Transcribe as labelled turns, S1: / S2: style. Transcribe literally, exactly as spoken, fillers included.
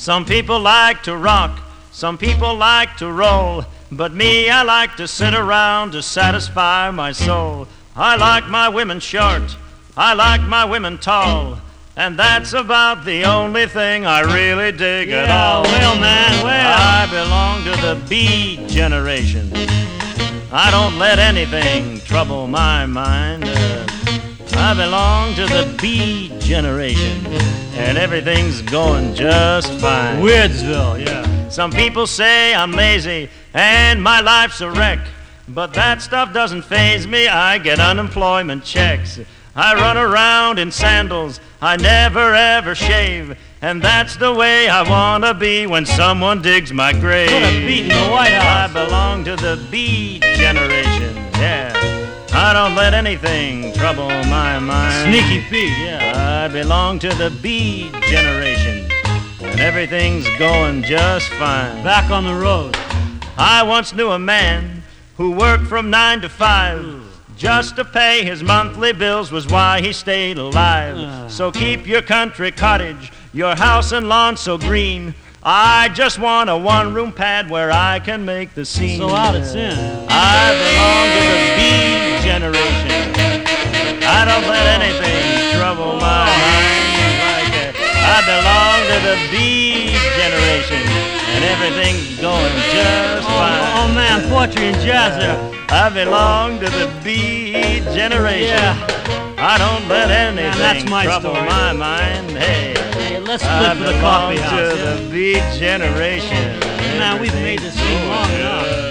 S1: Some people like to rock, some people like to roll, but me, I like to sit around to satisfy my soul. I like my women short, I like my women tall, and that's about the only thing I really dig
S2: yeah,
S1: at all.
S2: Well, man, well.
S1: I belong to the B generation. I don't let anything trouble my mind. Uh, I belong to the B generation, and everything's going just fine.
S2: Weirdsville, yeah.
S1: Some people say I'm lazy and my life's a wreck, but that stuff doesn't faze me. I get unemployment checks. I run around in sandals, I never ever shave, and that's the way I wanna be when someone digs my grave.
S2: Put a beat in the White House.
S1: I belong to the B generation, yeah. I don't let anything trouble my mind.
S2: Sneaky Pete, yeah.
S1: I belong to the B generation, and everything's going just fine.
S2: Back on the road.
S1: I once knew a man who worked from nine to five. Ooh. Just to pay his monthly bills was why he stayed alive. Uh. So keep your country cottage, your house and lawn so green. I just want a one-room pad where I can make the scene.
S2: So out it's in.
S1: I belong to the B generation. I don't let anything trouble my mind like that. I belong to the B generation, and everything's going just
S2: oh,
S1: fine.
S2: Oh man, poetry and jazz there.
S1: I belong to the B generation.
S2: Yeah.
S1: I don't let anything
S2: man, that's my
S1: trouble
S2: story.
S1: my mind. Hey,
S2: hey let's flip for the coffee house.
S1: I belong to
S2: yeah.
S1: the B generation.
S2: Man, we've made this scene long enough.